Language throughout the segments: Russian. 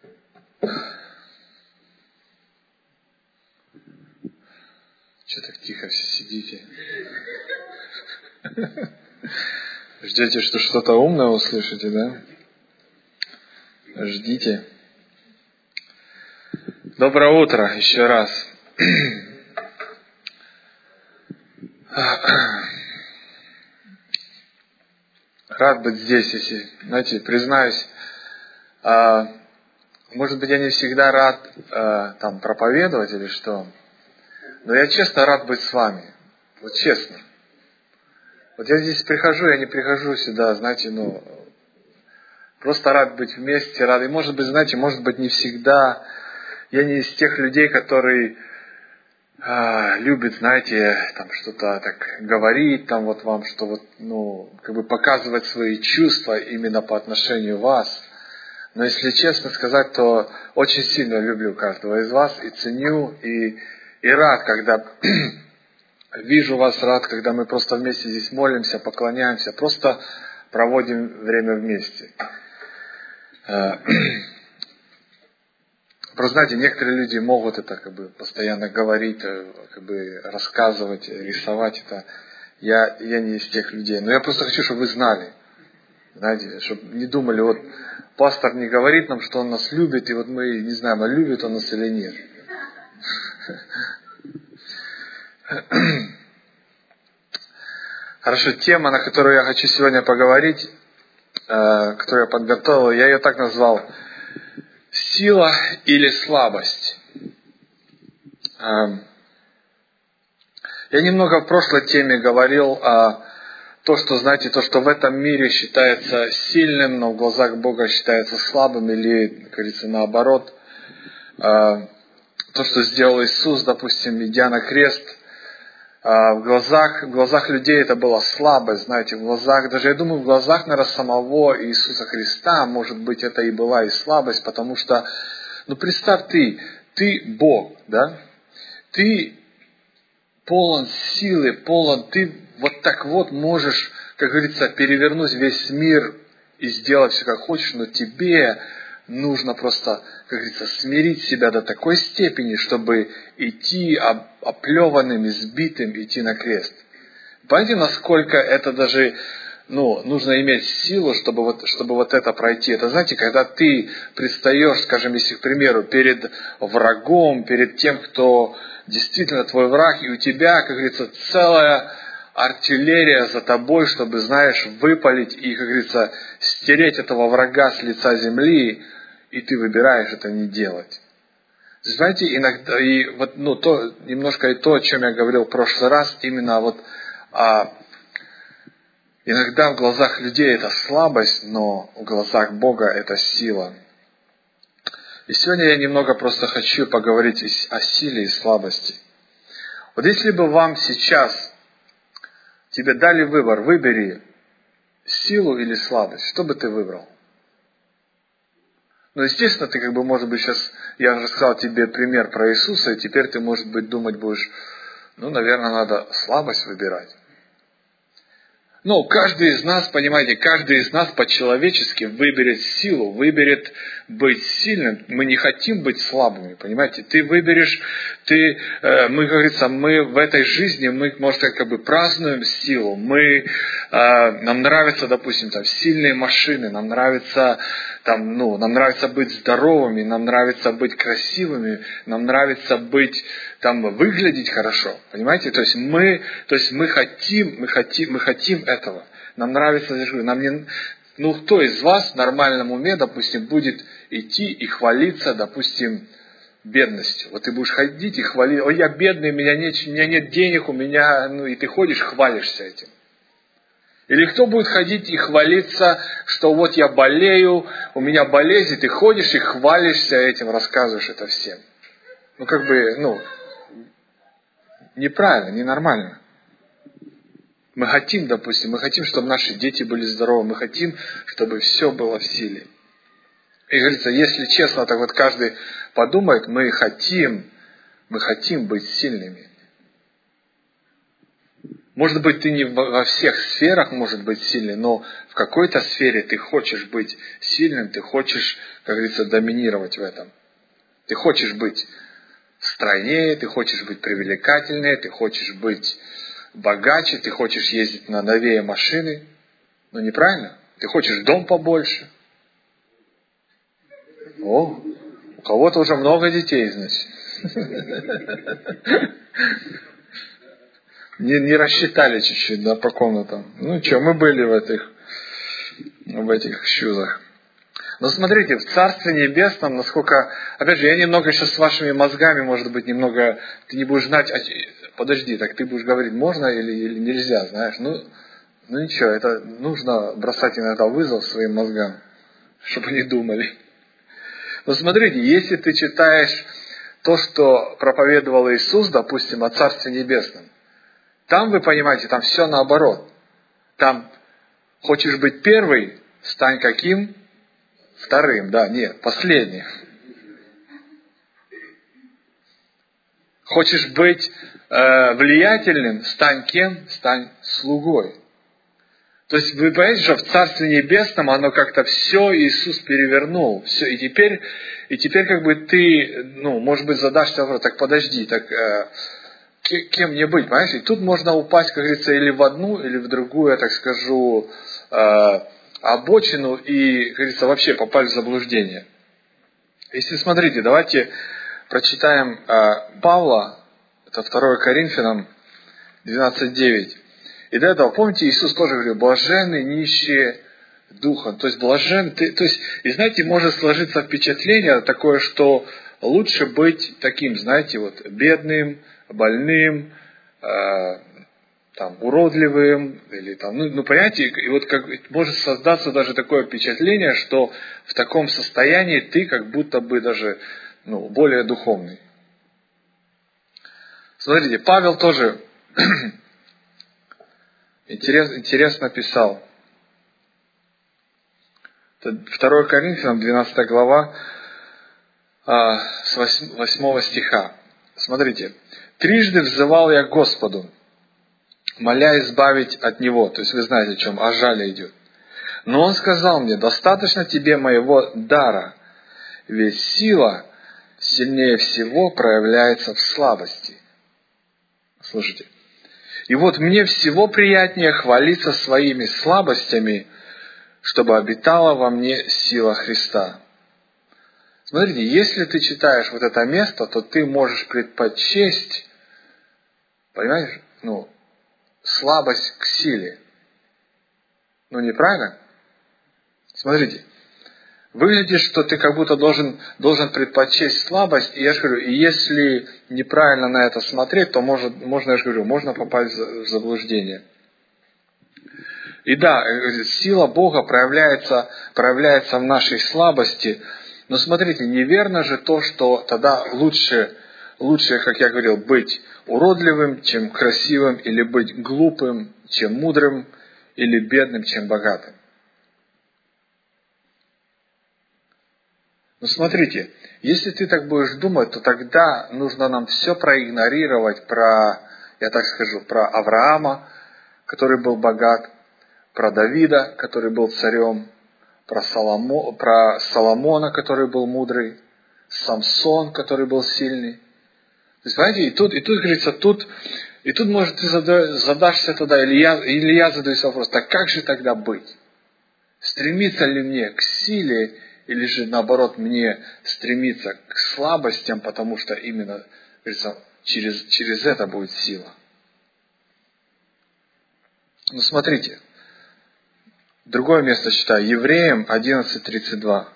Что так тихо все сидите? Ждете, что что-то умное услышите, да? Ждите. Доброе утро еще раз. Рад быть здесь, если, знаете, признаюсь, может быть, я не всегда рад там проповедовать или что, но я честно рад быть с вами. Вот честно. Вот я здесь прихожу, я не прихожу сюда, знаете, просто рад быть вместе, рад. И может быть, знаете, может быть, не всегда. Я не из тех людей, которые любят, знаете, там что-то так говорить, там вот вам, что вот, как бы показывать свои чувства именно по отношению к вас. Но если честно сказать, то очень сильно люблю каждого из вас и ценю, и рад, когда вижу вас, рад, когда мы просто вместе здесь молимся, поклоняемся, просто проводим время вместе. Просто, знаете, некоторые люди могут это как бы постоянно говорить, как бы рассказывать, рисовать это. Я не из тех людей. Но я просто хочу, чтобы вы знали. Знаете, чтобы не думали, вот пастор не говорит нам, что он нас любит, и вот мы не знаем, а любит он нас или нет. Хорошо, тема, на которую я хочу сегодня поговорить, которую я подготовил, я ее так назвал: сила или слабость. Я немного в прошлой теме говорил о том, что, знаете, то, что в этом мире считается сильным, но в глазах Бога считается слабым, или, как говорится, наоборот. То, что сделал Иисус, допустим, идя на крест, в глазах людей это была слабость, знаете, в глазах, даже я думаю, в глазах, наверное, самого Иисуса Христа, может быть, это и была и слабость, потому что, представь ты Бог, да? Ты полон силы, ты вот так вот можешь, как говорится, перевернуть весь мир и сделать все как хочешь, но тебе нужно просто, как говорится, смирить себя до такой степени, чтобы идти оплеванным, избитым, идти на крест. Понимаете, насколько это даже, нужно иметь силу, чтобы вот это пройти. Это, знаете, когда ты предстаешь, скажем, если, к примеру, перед врагом, перед тем, кто действительно твой враг, и у тебя, как говорится, целая артиллерия за тобой, чтобы, знаешь, выпалить и, как говорится, стереть этого врага с лица земли, и ты выбираешь это не делать. Знаете, иногда, и вот, немножко и то, о чем я говорил в прошлый раз, именно иногда в глазах людей это слабость, но в глазах Бога это сила. И сегодня я немного просто хочу поговорить о силе и слабости. Вот если бы вам сейчас тебе дали выбор, выбери силу или слабость, что бы ты выбрал? Естественно, ты может быть сейчас, я уже сказал тебе пример про Иисуса, и теперь ты, может быть, думать будешь, наверное, надо слабость выбирать. Каждый из нас, понимаете, каждый из нас по-человечески выберет силу, выберет быть сильным. Мы не хотим быть слабыми, понимаете. Ты выберешь, мы, как говорится, мы в этой жизни, мы, может сказать, празднуем силу. Нам нравятся, допустим, сильные машины, нам нравится быть здоровыми, нам нравится быть красивыми, нам нравится выглядеть хорошо, понимаете? То есть мы хотим этого. Нам нравится, кто из вас в нормальном уме, допустим, будет идти и хвалиться, допустим, бедностью? Вот ты будешь ходить и хвалить: ой, я бедный, у меня нет денег, и ты ходишь, хвалишься этим. Или кто будет ходить и хвалиться, что вот я болею, у меня болезнь, и ты ходишь и хвалишься этим, рассказываешь это всем. Неправильно, ненормально. Мы хотим, чтобы наши дети были здоровы, мы хотим, чтобы все было в силе. И говорится, если честно, так вот каждый подумает, мы хотим быть сильными. Может быть, ты не во всех сферах может быть сильный, но в какой-то сфере ты хочешь быть сильным, ты хочешь, как говорится, доминировать в этом. Ты хочешь быть стройнее, ты хочешь быть привлекательнее, ты хочешь быть богаче, ты хочешь ездить на новее машины. Ну, неправильно? Ты хочешь дом побольше. О, у кого-то уже много детей, значит. Не рассчитали чуть-чуть, да, по комнатам. Ну что, мы были в этих щузах. Но смотрите, в Царстве Небесном, насколько... Опять же, я немного сейчас с вашими мозгами, может быть, немного... Ты не будешь знать... Подожди, так ты будешь говорить, можно или нельзя, знаешь? Ну ничего, это нужно бросать иногда вызов своим мозгам, чтобы они думали. Но смотрите, если ты читаешь то, что проповедовал Иисус, допустим, о Царстве Небесном, там, вы понимаете, там все наоборот. Там хочешь быть первый, стань каким? Вторым, да, нет, последним. Хочешь быть влиятельным, стань кем? Стань слугой. То есть, вы понимаете, что в Царстве Небесном оно как-то все Иисус перевернул. Все, и теперь как бы ты, может быть, задашься вопрос, так подожди, так кем мне быть, понимаешь? И тут можно упасть, как говорится, или в одну, или в другую, я так скажу, обочину и, как говорится, вообще попали в заблуждение. Если смотрите, давайте прочитаем Павла, это 2 Коринфянам 12:9. И до этого, помните, Иисус тоже говорил, блаженны нищие духом. То есть, и знаете, может сложиться впечатление такое, что лучше быть таким, знаете, вот, бедным, больным, уродливым, или понимаете, и вот как может создаться даже такое впечатление, что в таком состоянии ты как будто бы даже, более духовный. Смотрите, Павел тоже интересно писал. 2 Коринфянам, 12 глава, с 8 стиха. Смотрите. «Трижды взывал я к Господу, моля избавить от него». То есть вы знаете, о чем, о жале идет. «Но он сказал мне, достаточно тебе моего дара, ведь сила сильнее всего проявляется в слабости». Слушайте. «И вот мне всего приятнее хвалиться своими слабостями, чтобы обитала во мне сила Христа». Смотрите, если ты читаешь вот это место, то ты можешь предпочесть, понимаешь, слабость к силе. Неправильно? Смотрите, выглядит, что ты как будто должен предпочесть слабость, и я же говорю, и если неправильно на это смотреть, то можно попасть в заблуждение. И да, сила Бога проявляется в нашей слабости. Но смотрите, неверно же то, что тогда лучше, как я говорил, быть уродливым, чем красивым, или быть глупым, чем мудрым, или бедным, чем богатым. Но смотрите, если ты так будешь думать, то тогда нужно нам все проигнорировать про Авраама, который был богат, про Давида, который был царем, про Соломона, который был мудрый, Самсон, который был сильный. То есть, понимаете, и тут говорится, и тут, может, ты задашься тогда, или я задаюсь вопрос, так как же тогда быть? Стремиться ли мне к силе, или же, наоборот, мне стремиться к слабостям, потому что именно, говорится, через это будет сила. Смотрите, другое место читаю, Евреям 11:32.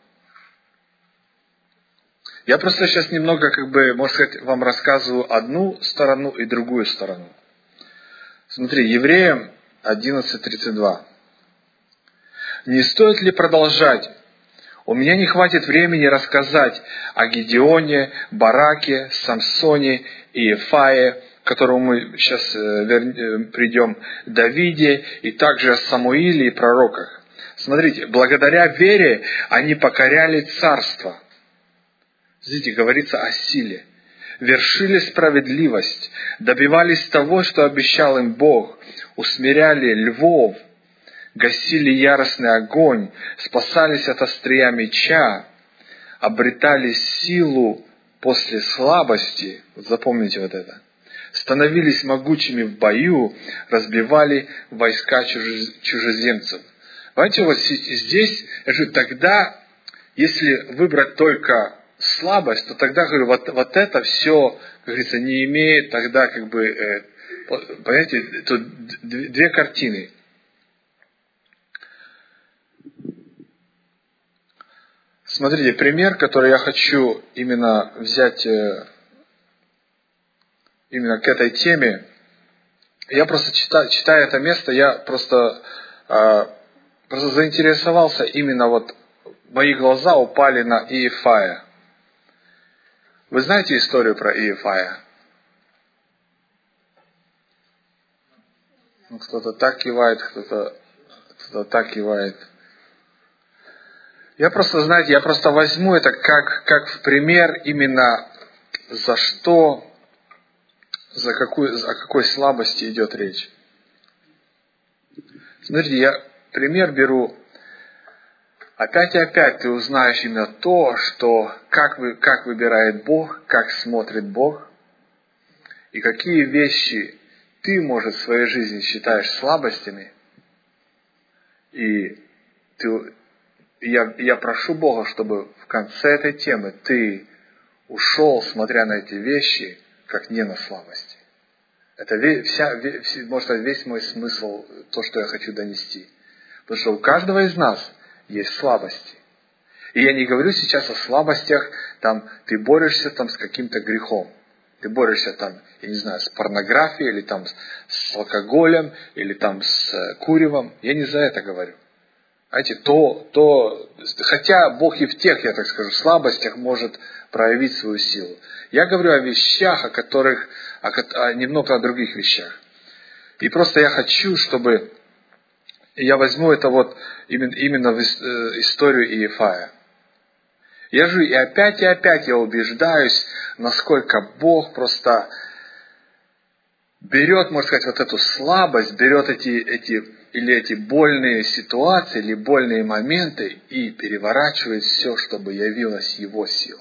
Я просто сейчас немного, можно сказать, вам рассказываю одну сторону и другую сторону. Смотри, Евреям 11:32. «Не стоит ли продолжать? У меня не хватит времени рассказать о Гедеоне, Бараке, Самсоне и Ефае, к которому мы сейчас придем, Давиде, и также о Самуиле и пророках. Смотрите, благодаря вере они покоряли царство». Смотрите, говорится о силе. вершили справедливость, добивались того, что обещал им Бог, усмиряли львов, гасили яростный огонь, спасались от острия меча, обретали силу после слабости, запомните вот это, становились могучими в бою, разбивали войска чужеземцев. Понимаете, вот здесь, тогда, если выбрать только слабость, то тогда, говорю, вот это все, как говорится, не имеет тогда, понимаете, тут две картины. Смотрите, пример, который я хочу именно взять именно к этой теме. Я просто читая это место, я просто заинтересовался именно вот, мои глаза упали на Иефая. Вы знаете историю про Иефая? Кто-то так кивает, кто-то так кивает. Я просто возьму это как в пример именно о какой слабости идет речь. Смотрите, я пример беру. Опять и опять ты узнаешь именно то, что как выбирает Бог, как смотрит Бог, и какие вещи ты, может, в своей жизни считаешь слабостями. И я прошу Бога, чтобы в конце этой темы ты ушел, смотря на эти вещи, как не на слабости. Это можно сказать, весь мой смысл, то, что я хочу донести. Потому что у каждого из нас есть слабости. И я не говорю сейчас о слабостях, ты борешься с каким-то грехом. Ты борешься с порнографией, или с алкоголем, или с куревом. Я не за это говорю. Знаете, хотя Бог и в тех, я так скажу, слабостях может проявить свою силу. Я говорю о вещах, немного о других вещах. И просто я хочу, чтобы я возьму это именно в историю Иефая. Я же и опять я убеждаюсь, насколько Бог просто берет, можно сказать, эту слабость, берет эти больные ситуации, или больные моменты и переворачивает все, чтобы явилась Его сила.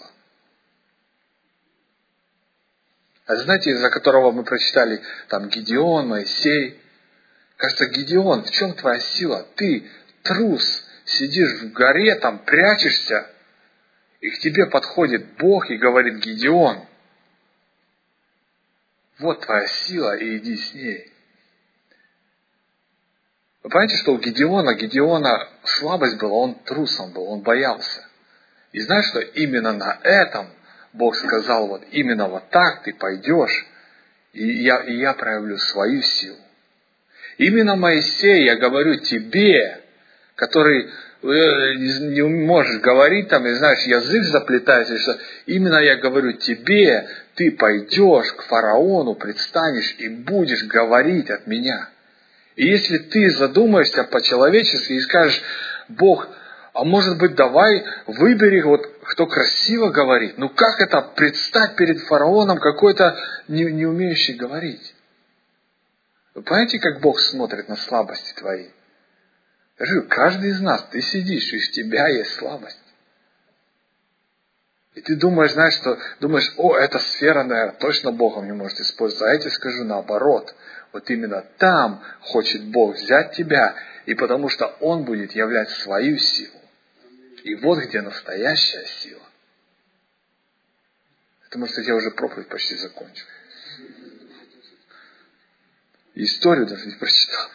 А знаете, из-за которого мы прочитали Гидеон, Моисей. Кажется, Гидеон, в чем твоя сила? Ты трус, сидишь в горе, прячешься, и к тебе подходит Бог и говорит: Гидеон, вот твоя сила, и иди с ней. Вы понимаете, что у Гидеона слабость была, он трусом был, он боялся. И знаешь, что именно на этом Бог сказал, именно вот так ты пойдешь, и я проявлю свою силу. Именно Моисей, я говорю тебе, который не можешь говорить, язык заплетается, что именно я говорю тебе, ты пойдешь к фараону, предстанешь и будешь говорить от меня. И если ты задумаешься по-человечески и скажешь: Бог, а может быть, давай выбери, кто красиво говорит. Как это предстать перед фараоном, какой-то не умеющий говорить? Вы понимаете, как Бог смотрит на слабости твои? Я говорю, каждый из нас, ты сидишь, и в тебя есть слабость. И ты думаешь, эта сфера, наверное, точно Богом не может использоваться. А я тебе скажу наоборот. Именно там хочет Бог взять тебя, и потому что Он будет являть свою силу. И вот где настоящая сила. Это, может быть, я уже проповедь почти закончил. Историю даже не прочитал.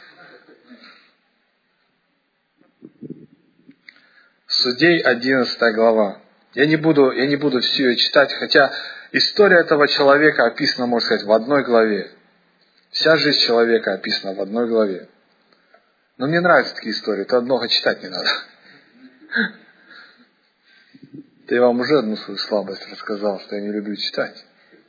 Судей 11 глава. Я не буду всю ее читать, хотя история этого человека описана, можно сказать, в одной главе. Вся жизнь человека описана в одной главе. Но мне нравятся такие истории, то много читать не надо. Да я вам уже одну свою слабость рассказал, что я не люблю читать.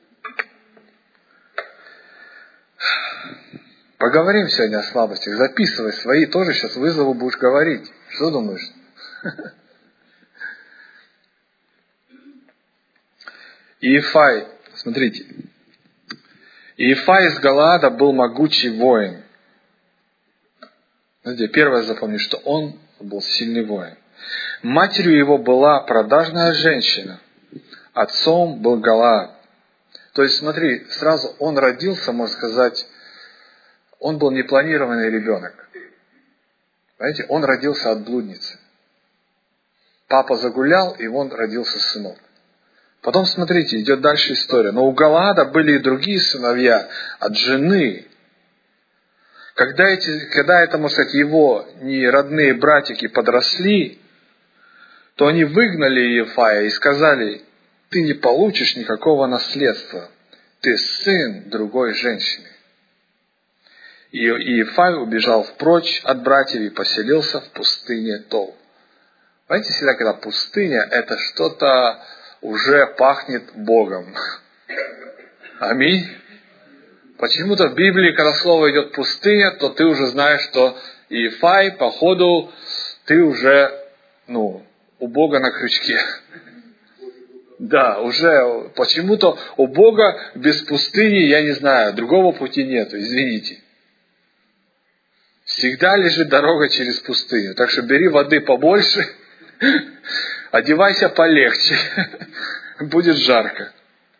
Поговорим сегодня о слабостях. Записывай свои, тоже сейчас вызову будешь говорить. Что думаешь? Иефай, Смотрите. Иефай из Галаада был могучий воин. Знаете, первое запомни, что он был сильный воин. Матерью его была продажная женщина. Отцом был Галаад. То есть, смотри, сразу он родился, можно сказать, он был непланированный ребенок. Знаете, он родился от блудницы. Папа загулял, и он родился сынок. Потом, смотрите, идет дальше история. Но у Галаада были и другие сыновья от жены. Когда это, можно сказать, его неродные братики подросли, то они выгнали Иефая и сказали: ты не получишь никакого наследства. Ты сын другой женщины. И Иефай убежал впрочь от братьев и поселился в пустыне Тол. Знаете, всегда, когда пустыня, это что-то уже пахнет Богом. Аминь. Почему-то в Библии, когда слово идет пустыня, то ты уже знаешь, что Иефай, походу, ты уже, у Бога на крючке. Да, уже почему-то у Бога без пустыни, я не знаю, другого пути нету, извините. Всегда лежит дорога через пустыню. Так что бери воды побольше, одевайся полегче, будет жарко.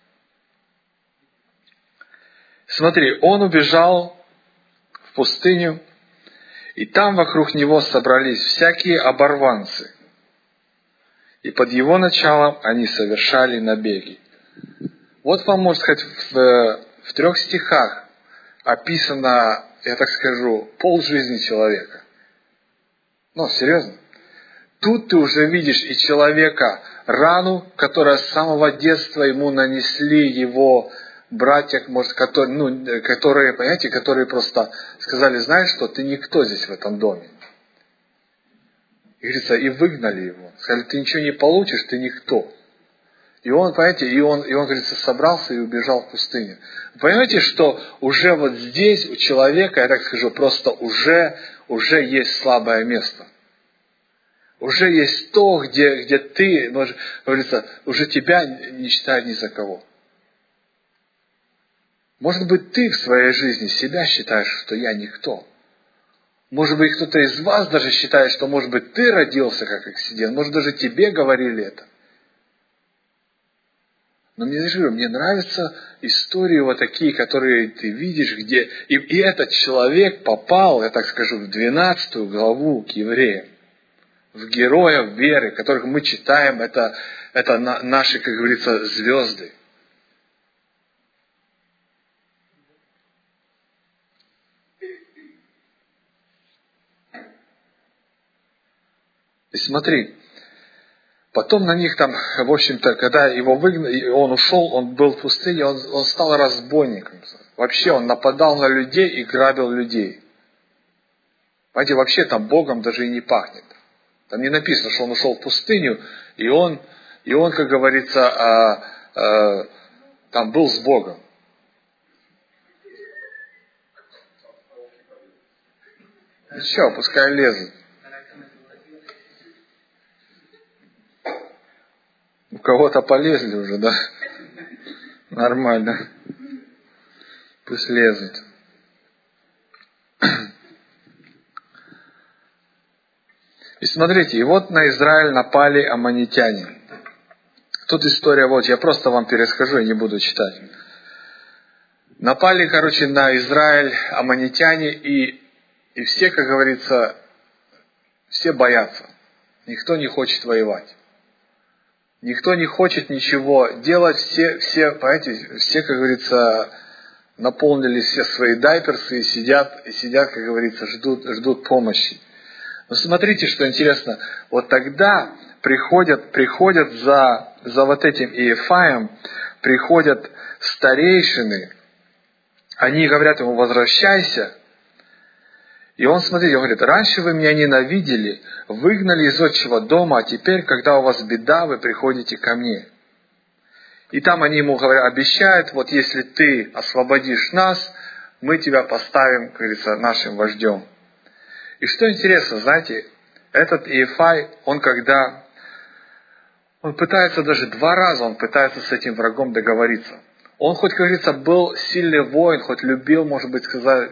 Смотри, он убежал в пустыню, и там вокруг него собрались всякие оборванцы. И под его началом они совершали набеги. Вот вам, можно сказать, в 3 стихах описано, я так скажу, полжизни человека. Серьезно. Тут ты уже видишь и человека рану, которая с самого детства ему нанесли его братья, может, которые, понимаете, которые просто сказали: знаешь что, ты никто здесь в этом доме. И, говорится, и выгнали его. Сказали: ты ничего не получишь, ты никто. И он, понимаете, и он, говорится, собрался и убежал в пустыню. Понимаете, что уже вот здесь у человека, я так скажу, просто уже есть слабое место. Уже есть то, где ты, говорится, уже тебя не считают ни за кого. Может быть, ты в своей жизни себя считаешь, что я никто. Может быть, кто-то из вас даже считает, что, может быть, ты родился как акцидент. Может, даже тебе говорили это. Но мне нравятся истории вот такие, которые ты видишь, где... И этот человек попал, я так скажу, в 12 главу к евреям. В героев веры, которых мы читаем, это наши, как говорится, звезды. И смотри, потом на них там, в общем-то, когда его выгнали, он ушел, он был в пустыне, он стал разбойником. Вообще он нападал на людей и грабил людей. Понимаете, вообще там Богом даже и не пахнет. Там не написано, что он ушел в пустыню, и он, как говорится, там был с Богом. Ничего, пускай лезут. У кого-то полезли уже, да? Нормально. Пусть лезут. И смотрите, и вот на Израиль напали аммонитяне. Тут история, я просто вам перескажу, я не буду читать. Напали, на Израиль аммонитяне, и все, как говорится, все боятся. Никто не хочет воевать. Никто не хочет ничего делать, все, понимаете, все, как говорится, наполнили все свои дайперсы и сидят, как говорится, ждут помощи. Но смотрите, что интересно, вот тогда приходят за вот этим Иефаем, приходят старейшины, они говорят ему: возвращайся. И он, смотрите, он говорит: раньше вы меня ненавидели, выгнали из отчего дома, а теперь, когда у вас беда, вы приходите ко мне. И там они ему говорят, обещают: вот если ты освободишь нас, мы тебя поставим, как говорится, нашим вождем. И что интересно, знаете, этот Иефай, он пытается даже 2 раза, он пытается с этим врагом договориться. Он хоть, как говорится, был сильный воин, хоть любил, может быть,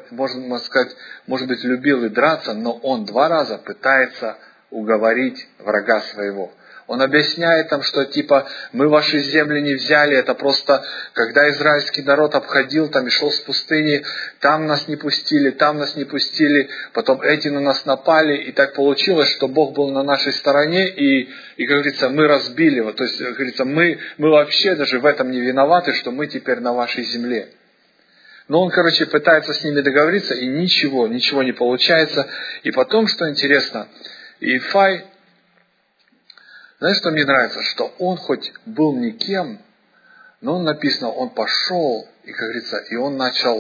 любил и драться, но он 2 раза пытается уговорить врага своего. Он объясняет там, что типа мы ваши земли не взяли, это просто когда израильский народ обходил там и шел с пустыни, там нас не пустили, потом эти на нас напали, и так получилось, что Бог был на нашей стороне, и как говорится, мы разбили его. То есть, как говорится, мы вообще даже в этом не виноваты, что мы теперь на вашей земле. Но он, пытается с ними договориться, и ничего не получается. И потом, что интересно, Иефай, знаешь, что мне нравится? Что он хоть был никем, но он написано, он пошел, и, как говорится, и он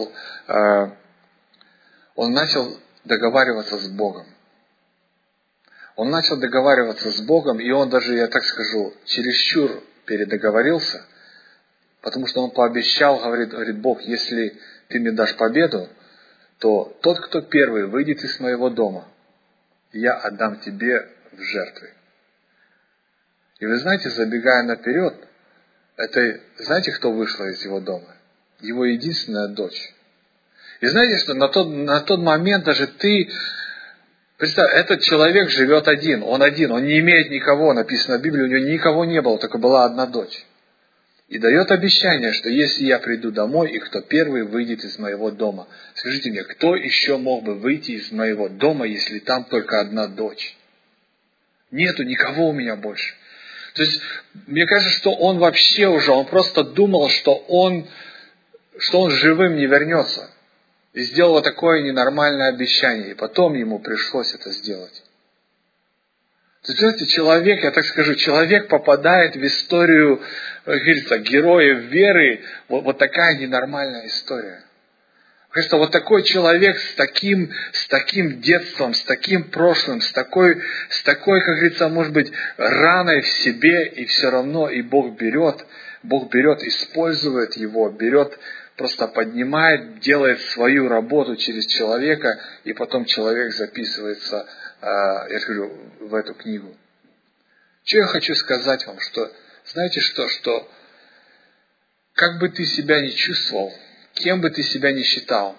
начал договариваться с Богом. Он начал договариваться с Богом, и он даже, я так скажу, чересчур передоговорился, потому что он пообещал, говорит, Бог, если ты мне дашь победу, то тот, кто первый выйдет из моего дома, я отдам тебе в жертвы. И вы знаете, забегая наперед, знаете, кто вышла из его дома? Его единственная дочь. И знаете, что на тот момент даже представь, этот человек живет один, он не имеет никого, написано в Библии, у него никого не было, только была одна дочь. И дает обещание, что если я приду домой, и кто первый выйдет из моего дома. Скажите мне, кто еще мог бы выйти из моего дома, если там только одна дочь? Нету никого у меня больше. То есть, мне кажется, что он просто думал, что он живым не вернется. И сделал такое ненормальное обещание. И потом ему пришлось это сделать. То есть, знаете, человек попадает в историю, как говорится, героев веры. Вот такая ненормальная история. Кажется, вот такой человек с таким детством, с таким прошлым, с такой, как говорится, может быть, раной в себе, и все равно, и Бог берет, использует его, просто поднимает, делает свою работу через человека, и потом человек записывается, я говорю, в эту книгу. Что я хочу сказать вам, что, знаете что как бы ты себя ни чувствовал, кем бы ты себя ни считал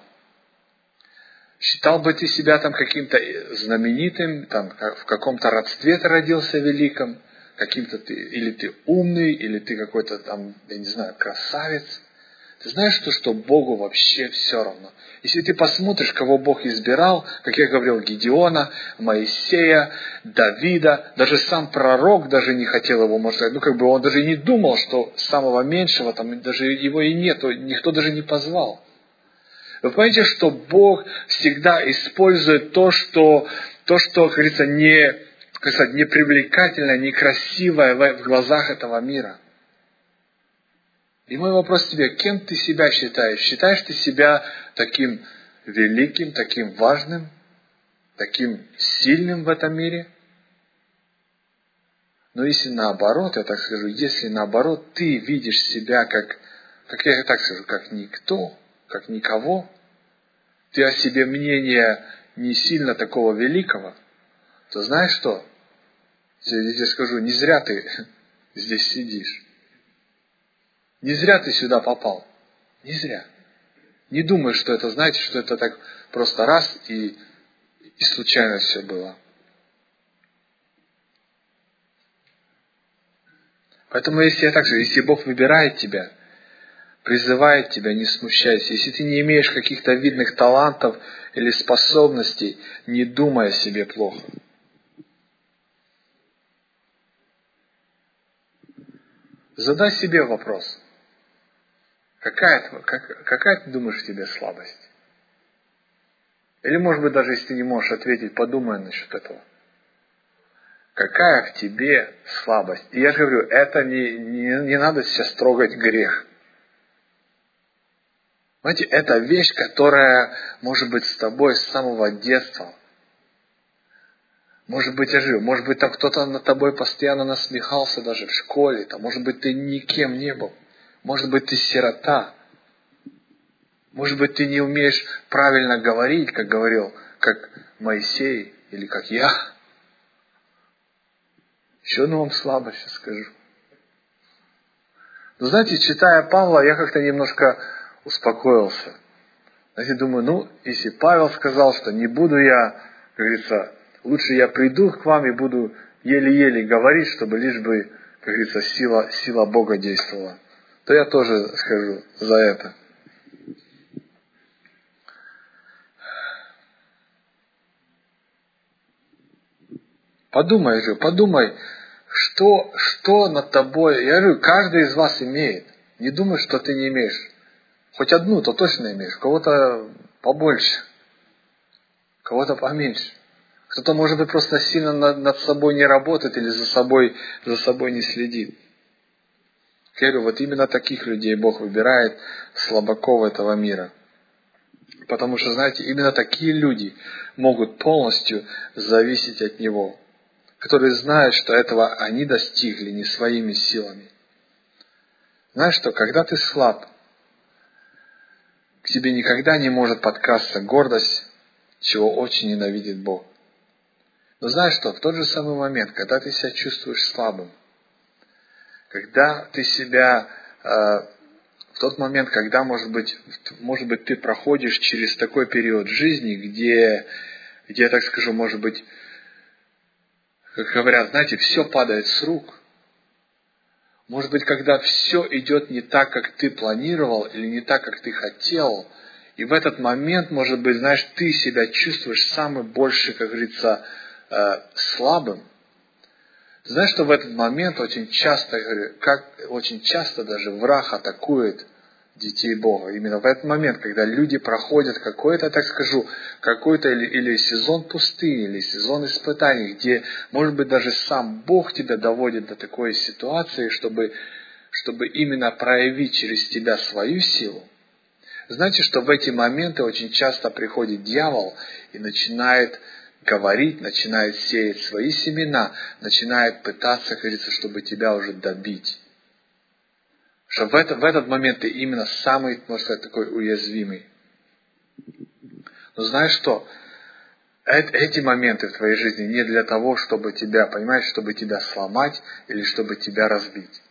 бы ты себя там каким-то знаменитым, там, в каком-то родстве ты родился великом, или ты умный, или ты какой-то там, я не знаю, красавец. Ты знаешь, что Богу вообще все равно. Если ты посмотришь, кого Бог избирал, как я говорил, Гедеона, Моисея, Давида, даже сам пророк даже не хотел его, может сказать, он даже не думал, что самого меньшего, там даже его и нету, никто даже не позвал. Вы понимаете, что Бог всегда использует то, что как говорится, не привлекательное, не красивое в глазах этого мира. И мой вопрос тебе, кем ты себя считаешь? Считаешь ты себя таким великим, таким важным, таким сильным в этом мире? Но если наоборот, я так скажу, если наоборот ты видишь себя как я так скажу, как никто, как никого, ты о себе мнение не сильно такого великого, то знаешь что? Я тебе скажу, не зря ты здесь сидишь. Не зря ты сюда попал. Не зря. Не думай, что это, знаете, что это так просто раз и случайно все было. Поэтому, если Бог выбирает тебя, призывает тебя, не смущайся. Если ты не имеешь каких-то видных талантов или способностей, не думай о себе плохо. Задай себе вопрос. Какая ты думаешь в тебе слабость? Или, может быть, даже если ты не можешь ответить, подумай насчет этого. Какая в тебе слабость? И я же говорю, это не надо сейчас трогать грех. Знаете, это вещь, которая может быть с тобой с самого детства. Может быть, там кто-то над тобой постоянно насмехался даже в школе. Там, может быть, ты никем не был. Может быть, ты сирота. Может быть, ты не умеешь правильно говорить, как Моисей или как я. Еще одну вам слабость сейчас скажу. Но знаете, читая Павла, я как-то немножко успокоился. Знаете, думаю, если Павел сказал, что не буду я, как говорится, лучше я приду к вам и буду еле-еле говорить, чтобы лишь бы, как говорится, сила Бога действовала, то я тоже скажу за это. Подумай, что над тобой, я говорю, каждый из вас имеет. Не думай, что ты не имеешь. Хоть одну, то точно имеешь. Кого-то побольше, кого-то поменьше. Кто-то, может быть, просто сильно над собой не работает или за собой не следит. Я говорю, вот именно таких людей Бог выбирает, слабаков этого мира. Потому что, знаете, именно такие люди могут полностью зависеть от Него, которые знают, что этого они достигли не своими силами. Знаешь что, когда ты слаб, к тебе никогда не может подкрасться гордость, чего очень ненавидит Бог. Но знаешь что, в тот же самый момент, когда ты себя чувствуешь слабым, когда ты себя, в тот момент, когда, может быть, ты проходишь через такой период жизни, где, я так скажу, может быть, как говорят, знаете, все падает с рук. Может быть, когда все идет не так, как ты планировал, или не так, как ты хотел, и в этот момент, может быть, знаешь, ты себя чувствуешь самый больше, как говорится, слабым. Знаешь, что в этот момент очень часто даже враг атакует детей Бога. Именно в этот момент, когда люди проходят какой-то, так скажу, или сезон пустыни, или сезон испытаний, где, может быть, даже сам Бог тебя доводит до такой ситуации, чтобы именно проявить через тебя свою силу. Знаете, что в эти моменты очень часто приходит дьявол и начинает говорить, начинает сеять свои семена, начинает пытаться, как говорится, чтобы тебя уже добить. Что в этот момент ты именно самый, можно сказать, такой уязвимый. Но знаешь что? Эти моменты в твоей жизни не для того, чтобы тебя, понимаешь, чтобы тебя сломать или чтобы тебя разбить.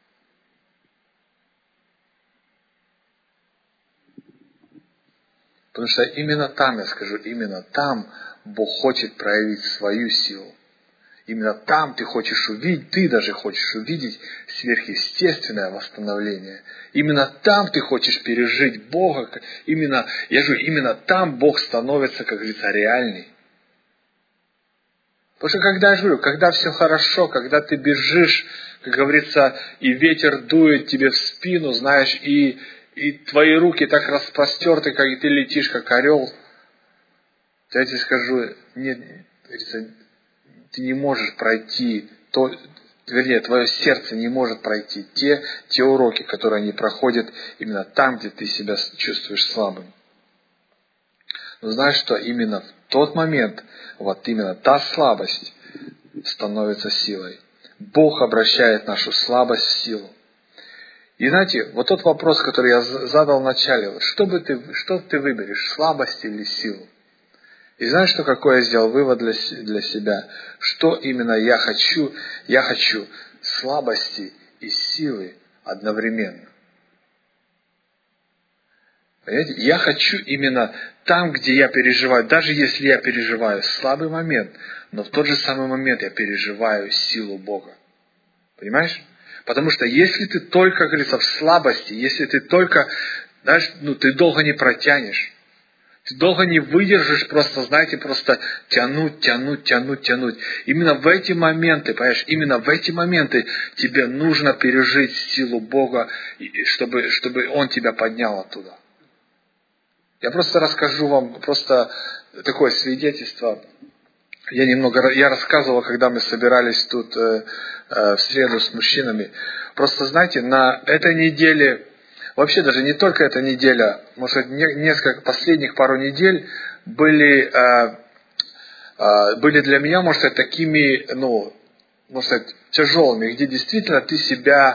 Потому что именно там, я скажу, именно там Бог хочет проявить свою силу. Именно там ты даже хочешь увидеть сверхъестественное восстановление. Именно там ты хочешь пережить Бога. Именно там Бог становится, как говорится, реальный. Потому что когда все хорошо, когда ты бежишь, как говорится, и ветер дует тебе в спину, знаешь, и твои руки так распростерты, как и ты летишь, как орел, то я тебе скажу, ты не можешь пройти твое сердце не может пройти те уроки, которые они проходят именно там, где ты себя чувствуешь слабым. Но знаешь что, именно в тот момент, вот именно та слабость становится силой. Бог обращает нашу слабость в силу. И знаете, вот тот вопрос, который я задал в начале, что ты выберешь, слабость или силу? И знаешь, какой я сделал вывод для себя? Что именно я хочу? Я хочу слабости и силы одновременно. Понимаете? Я хочу именно там, где я переживаю, даже если я переживаю слабый момент, но в тот же самый момент я переживаю силу Бога. Понимаешь? Потому что если ты только, как говорится, в слабости, если ты только, знаешь, ты долго не протянешь. Ты долго не выдержишь просто тянуть. Именно в эти моменты, понимаешь, тебе нужно пережить силу Бога, чтобы Он тебя поднял оттуда. Я просто расскажу вам такое свидетельство. Я рассказывал, когда мы собирались тут в среду с мужчинами. Просто, знаете, на этой неделе, вообще даже не только эта неделя, может, несколько последних пару недель были для меня, может сказать, такими, может сказать, тяжелыми, где действительно ты себя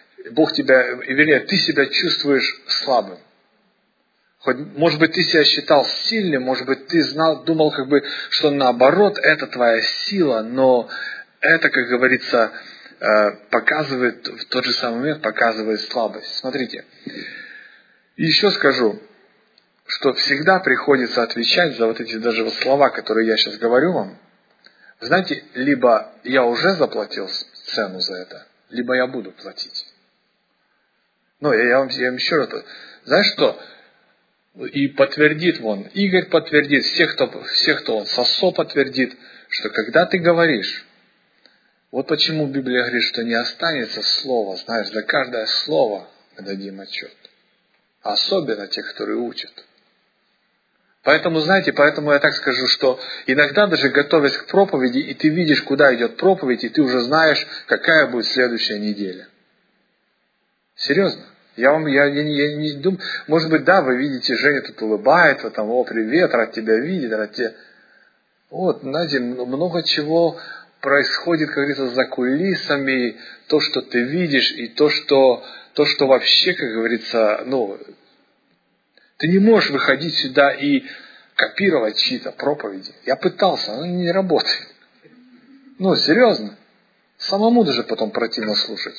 чувствуешь слабым. Хоть, может быть, ты себя считал сильным, может быть, ты думал, что наоборот, это твоя сила, но это, как говорится, показывает, в тот же самый момент показывает слабость. Смотрите. И еще скажу, что всегда приходится отвечать за вот эти даже вот слова, которые я сейчас говорю вам. Знаете, либо я уже заплатил цену за это, либо я буду платить. Ну, я вам еще раз... Знаешь что? И подтвердит вон, Игорь подтвердит, всех, кто Сосо подтвердит, что когда ты говоришь, вот почему Библия говорит, что не останется слова, знаешь, за каждое слово мы дадим отчет. Особенно те, которые учат. Поэтому, знаете, поэтому я так скажу, что иногда даже готовясь к проповеди, и ты видишь, куда идет проповедь, и ты уже знаешь, какая будет следующая неделя. Серьезно. Я не думаю, может быть, да, вы видите, Женя тут улыбается, там, о, привет, рад тебя видеть, рад тебя... Вот, знаете, много чего происходит, как говорится, за кулисами, то, что ты видишь, и то, что вообще, как говорится, ты не можешь выходить сюда и копировать чьи-то проповеди. Я пытался, но не работает. Серьезно. Самому даже потом противно слушать.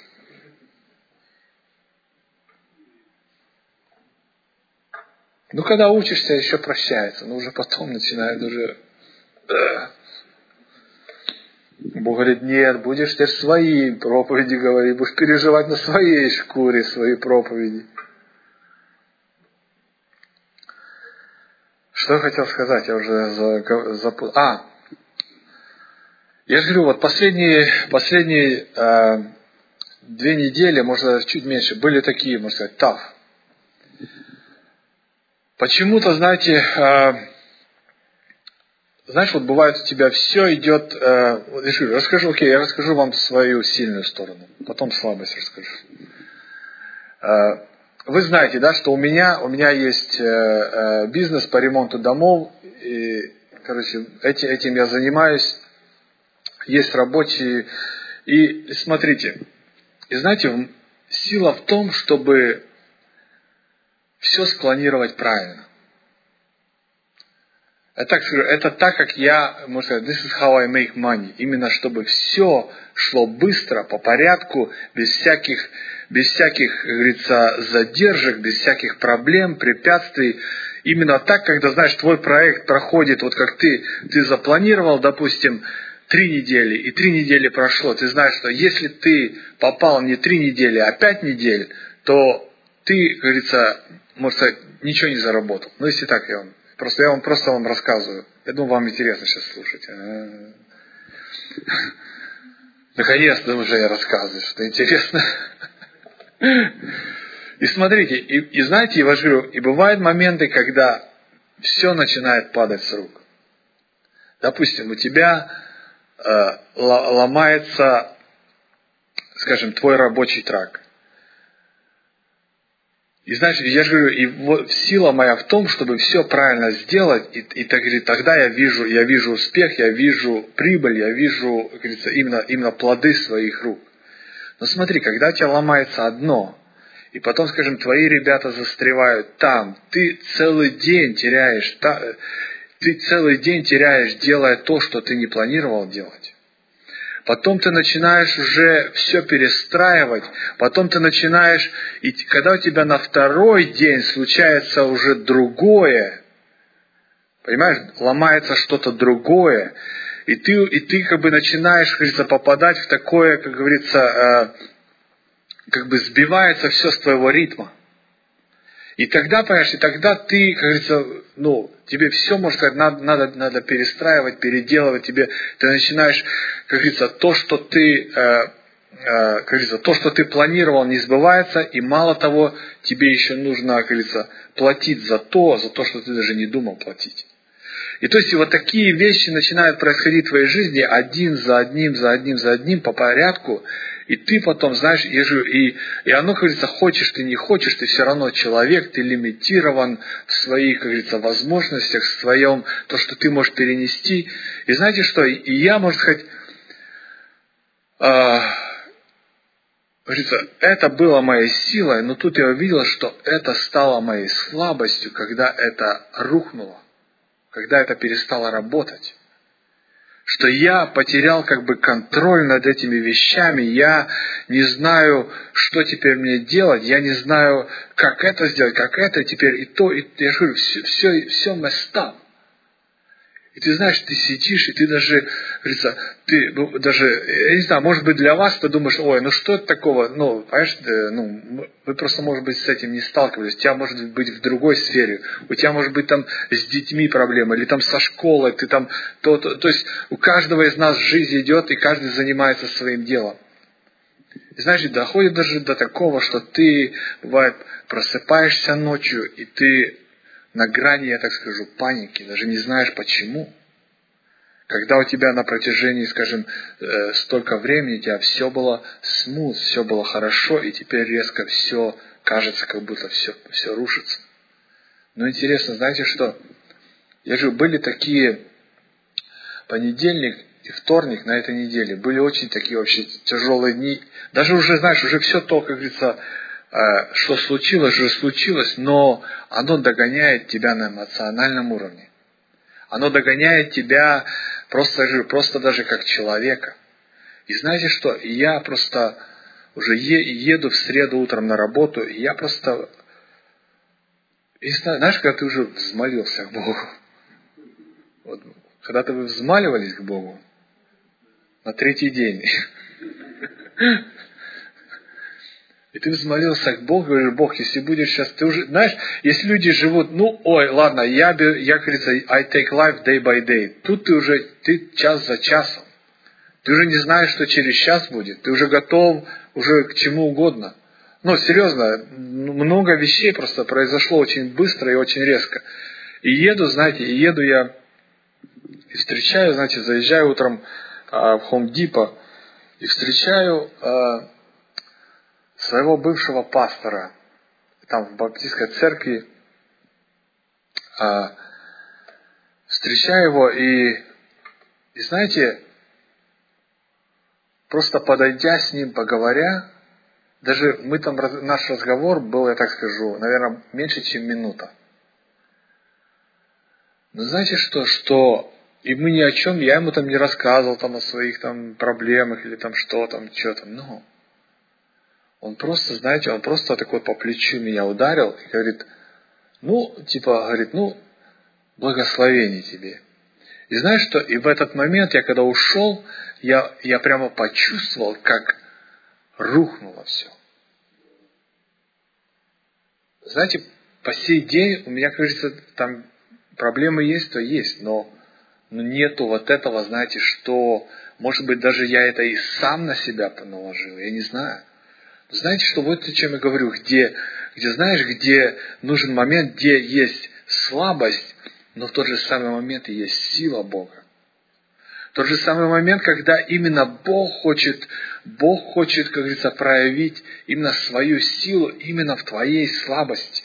Когда учишься, еще прощается. Но уже потом начинает уже... Бог говорит, нет, будешь теперь свои проповеди говорить, будешь переживать на своей шкуре свои проповеди. Что я хотел сказать, я уже запутал. Я же говорю, вот последние 2 недели, может, чуть меньше, были такие, можно сказать, tough. Почему-то, знаете, вот бывает у тебя все идет... я расскажу вам свою сильную сторону, потом слабость расскажу. Вы знаете, да, что у меня есть бизнес по ремонту домов, и, этим я занимаюсь, есть рабочие, и смотрите, и знаете, сила в том, чтобы все спланировать правильно. Это так, как я, можно сказать, this is how I make money. Именно чтобы все шло быстро, по порядку, без всяких, как говорится, задержек, без всяких проблем, препятствий. Именно так, когда, знаешь, твой проект проходит, вот как ты запланировал, допустим, 3 недели, и 3 недели прошло. Ты знаешь, что если ты попал не 3 недели, а 5 недель, то ты, как говорится, можно сказать, ничего не заработал. Если так, я вам просто рассказываю. Я думаю, вам интересно сейчас слушать. Наконец-то уже я рассказываю, что интересно. И смотрите, и знаете, я вам говорю, и бывают моменты, когда все начинает падать с рук. Допустим, у тебя ломается, скажем, твой рабочий трак. И знаешь, я же говорю, и вот сила моя в том, чтобы все правильно сделать, и тогда я вижу успех, я вижу прибыль, я вижу, как говорится, именно плоды своих рук. Но смотри, когда у тебя ломается одно, и потом, скажем, твои ребята застревают там, ты целый день теряешь, делая то, что ты не планировал делать. Потом ты начинаешь уже все перестраивать, потом ты начинаешь, и когда у тебя на второй день случается уже другое, понимаешь, ломается что-то другое, и ты как бы начинаешь, как говорится, попадать в такое, как говорится, как бы сбивается все с твоего ритма. И тогда, понимаешь, ты, как говорится, тебе все, можно сказать, надо перестраивать, переделывать, ты начинаешь, как говорится, то, что ты планировал, не сбывается, и мало того, тебе еще нужно, как говорится, платить за то, что ты даже не думал платить. И то есть, и вот такие вещи начинают происходить в твоей жизни один за одним по порядку, и ты потом, знаешь, и оно, как говорится, хочешь ты, не хочешь, ты все равно человек, ты лимитирован в своих, как говорится, возможностях, в своем, то, что ты можешь перенести. И знаете что, и я, можно сказать, говорится, это было моей силой, но тут я увидел, что это стало моей слабостью, когда это рухнуло, когда это перестало работать. что я потерял контроль над этими вещами, я не знаю, что теперь мне делать, я не знаю, как это сделать, как это теперь, и то, и я говорю, все messed up. И ты знаешь, ты сидишь, и ты даже, говорится, я не знаю, может быть, для вас ты думаешь, ой, что это такого, понимаешь, вы просто, может быть, с этим не сталкивались, у тебя, может быть, в другой сфере, у тебя, может быть, там с детьми проблемы, или там со школой, ты там, то есть у каждого из нас жизнь идет, и каждый занимается своим делом. И знаешь, доходит даже до такого, что ты, бывает, просыпаешься ночью, и ты на грани, я так скажу, паники, даже не знаешь почему. Когда у тебя на протяжении, скажем, столько времени, у тебя все было смут, все было хорошо, и теперь резко все кажется, как будто все рушится. Но интересно, знаете что? Я же были такие понедельник и вторник на этой неделе, были очень такие вообще тяжелые дни. Даже уже, знаешь, уже все то, как говорится, что случилось, уже случилось, но оно догоняет тебя на эмоциональном уровне. Оно догоняет тебя просто даже как человека. И знаете что? Я просто уже еду в среду утром на работу, и я просто... И знаешь, когда ты уже взмолился к Богу, вот, когда-то вы взмаливались к Богу на третий день, и ты взмолился к Богу, говоришь, Бог, если будешь сейчас, ты уже, знаешь, если люди живут, ладно, я, говорится, I take life day by day. Тут ты час за часом. Ты уже не знаешь, что через час будет. Ты уже готов уже к чему угодно. Серьезно, много вещей просто произошло очень быстро и очень резко. И еду я, и встречаю, заезжаю утром в Home Depot, и встречаю своего бывшего пастора, там в баптистской церкви, встречаю его, и знаете, просто подойдя с ним, поговоря, даже наш разговор был, я так скажу, наверное, меньше, чем минута. Но знаете что, и мы ни о чем, я ему не рассказывал о своих проблемах, или что но он просто такой по плечу меня ударил и говорит, благословение тебе. И знаешь что, и в этот момент, я когда ушел, я прямо почувствовал, как рухнуло все. Знаете, по сей день у меня, как говорится, там проблемы есть, то есть, но нету вот этого, знаете, что, может быть, даже я это и сам на себя наложил, я не знаю. Знаете, что вот о чем я говорю, где нужен момент, где есть слабость, но в тот же самый момент и есть сила Бога. В тот же самый момент, когда именно Бог хочет, как говорится, проявить именно свою силу именно в твоей слабости.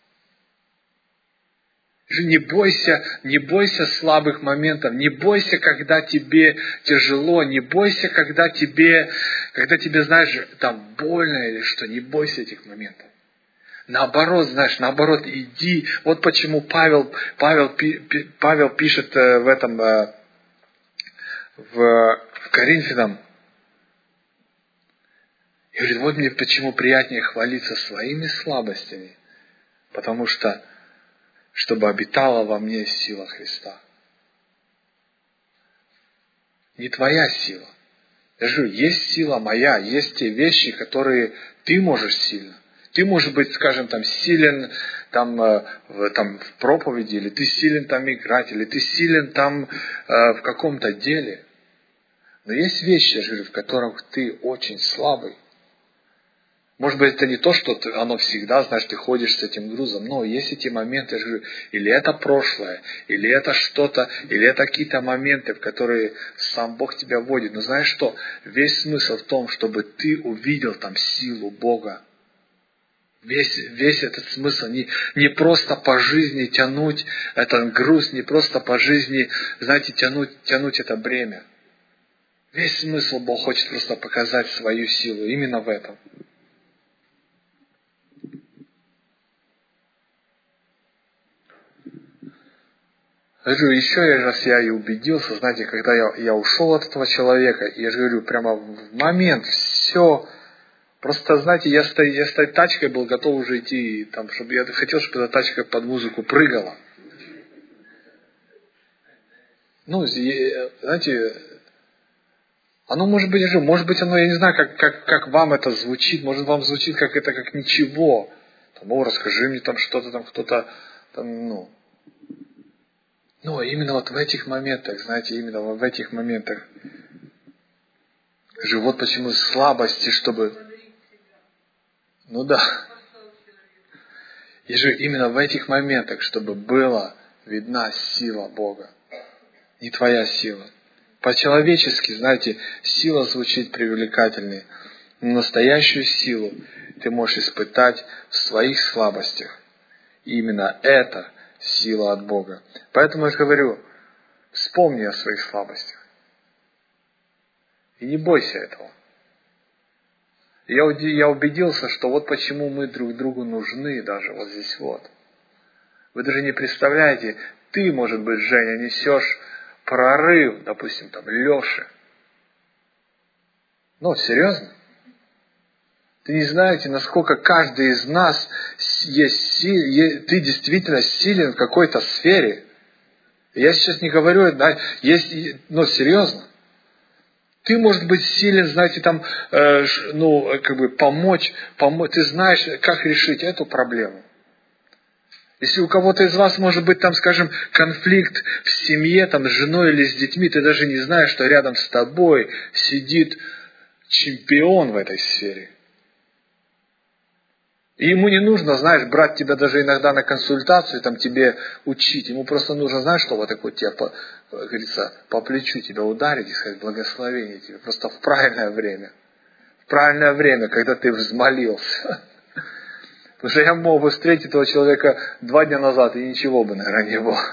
Не бойся слабых моментов, не бойся, когда тебе тяжело, не бойся, когда тебе, знаешь, там больно или что, не бойся этих моментов. Наоборот, иди. Вот почему Павел пишет в Коринфянам, и говорит, вот мне почему приятнее хвалиться своими слабостями, потому что чтобы обитала во мне сила Христа. Не твоя сила. Я же говорю, есть сила моя, есть те вещи, которые ты можешь сильно. Ты, может быть, скажем, силен в проповеди, или ты силен играть, или ты силен в каком-то деле. Но есть вещи, я же говорю, в которых ты очень слабый. Может быть, это не то, что оно всегда, знаешь, ты ходишь с этим грузом, но есть эти моменты, я же говорю, или это прошлое, или это что-то, или это какие-то моменты, в которые сам Бог тебя вводит. Но знаешь что? Весь смысл в том, чтобы ты увидел там силу Бога. Весь этот смысл, не просто по жизни тянуть этот груз, не просто по жизни, знаете, тянуть это бремя. Весь смысл Бог хочет просто показать свою силу именно в этом. Я говорю, еще раз я и убедился, знаете, когда я ушел от этого человека, и я же говорю, прямо в момент все, просто, знаете, я с той тачкой был готов уже идти, там, чтобы я хотел, чтобы эта тачка под музыку прыгала. Ну, знаете, оно может быть, оно, я не знаю, как вам это звучит, может вам звучит как ничего. Там, расскажи мне там что-то, там кто-то, там, ну. Но именно вот в этих моментах, знаете, именно в этих моментах, вот почему слабости, чтобы... Ну да. И же именно в этих моментах, чтобы была видна сила Бога. Не твоя сила. По-человечески, знаете, сила звучит привлекательнее. Но настоящую силу ты можешь испытать в своих слабостях. И именно это сила от Бога. Поэтому я же говорю, вспомни о своих слабостях. И не бойся этого. Я убедился, что вот почему мы друг другу нужны даже вот здесь вот. Вы даже не представляете, ты, может быть, Женя, несешь прорыв, допустим, там, Леше. Ну, серьезно? Ты не знаете, насколько каждый из нас ты действительно силен в какой-то сфере. Я сейчас не говорю, но серьезно. Ты, может быть, силен, знаете, там, помочь. Ты знаешь, как решить эту проблему. Если у кого-то из вас, может быть, там, скажем, конфликт в семье, там, с женой или с детьми, ты даже не знаешь, что рядом с тобой сидит чемпион в этой сфере. И ему не нужно, знаешь, брать тебя даже иногда на консультацию, там, тебе учить. Ему просто нужно, знаешь, что вот так вот тебя, говорится, по плечу тебя ударить и сказать благословение тебе. Просто в правильное время. В правильное время, когда ты взмолился. Потому что я мог бы встретить этого человека 2 дня назад, и ничего бы, наверное, не было.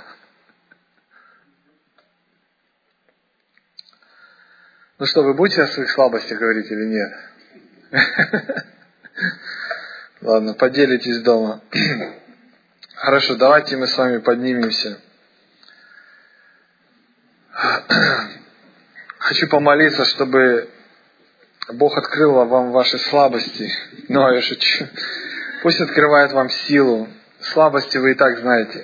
Ну что, вы будете о своих слабостях говорить или нет? Ладно, поделитесь дома. Хорошо, давайте мы с вами поднимемся. Хочу помолиться, чтобы Бог открыл вам ваши слабости. Ну, я шучу. Пусть открывает вам силу. Слабости вы и так знаете.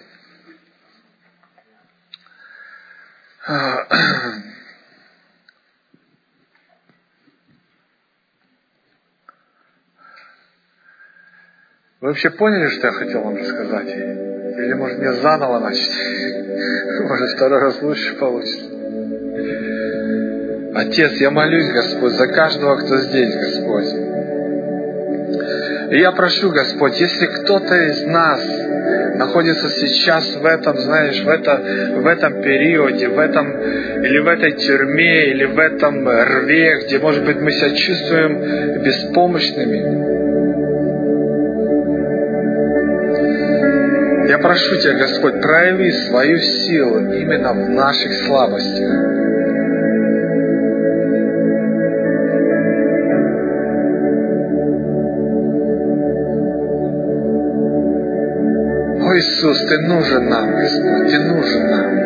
Вы вообще поняли, что я хотел вам рассказать? Или, может, мне заново начать? Может, 2 раз лучше получится. Отец, я молюсь, Господь, за каждого, кто здесь, Господь. И я прошу, Господь, если кто-то из нас находится сейчас в этом, знаешь, в этом периоде, или в этой тюрьме, или в этом рве, где, может быть, мы себя чувствуем беспомощными, я прошу Тебя, Господь, прояви свою силу именно в наших слабостях. О, Иисус, Ты нужен нам, Господь, Ты нужен нам.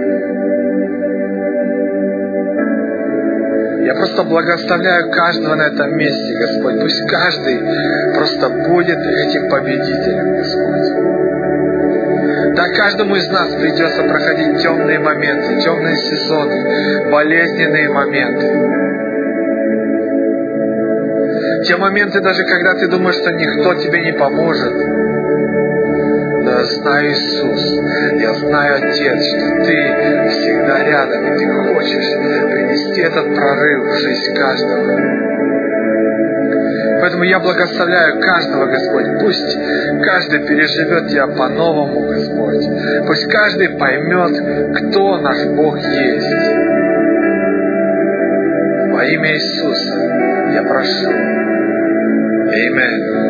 Я просто благословляю каждого на этом месте, Господь. Пусть каждый просто будет этим победителем, Господь. Да, каждому из нас придется проходить темные моменты, темные сезоны, болезненные моменты. Те моменты, даже когда ты думаешь, что никто тебе не поможет. Но я знаю, Иисус, я знаю, Отец, что Ты всегда рядом, и Ты хочешь принести этот прорыв в жизнь каждого. Поэтому я благословляю каждого, Господь. Пусть каждый переживет Тебя по-новому, Господь. Пусть каждый поймет, кто наш Бог есть. Во имя Иисуса я прошу. Аминь.